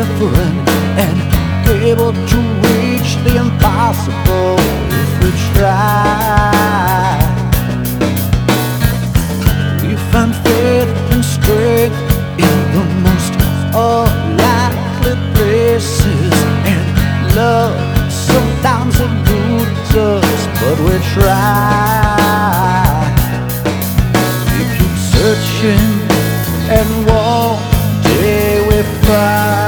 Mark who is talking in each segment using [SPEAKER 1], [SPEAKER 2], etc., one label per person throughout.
[SPEAKER 1] different and able to reach the impossible if we try. We find faith and strength in the most unlikely places, and love sometimes eludes us, but we try. We keep searching, and one day we find.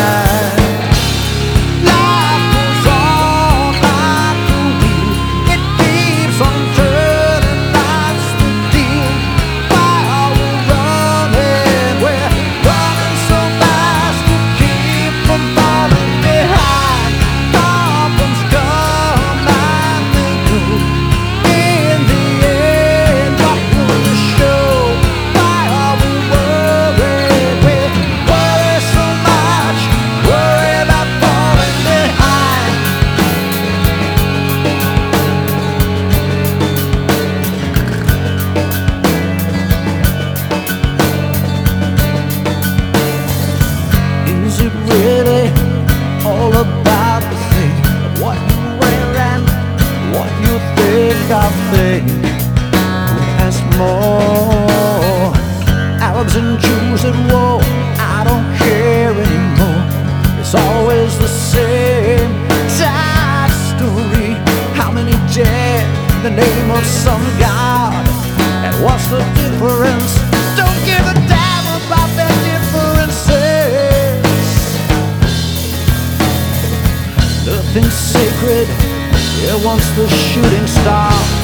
[SPEAKER 1] Is it really all about the thing, what you wear and what you think of thing? Who has more? Arabs and Jews at war, I don't care anymore. It's always the same sad story. How many dead in the name of some god? And what's the difference? Don't give a damn about their differences. Nothing's sacred, here once the shooting star.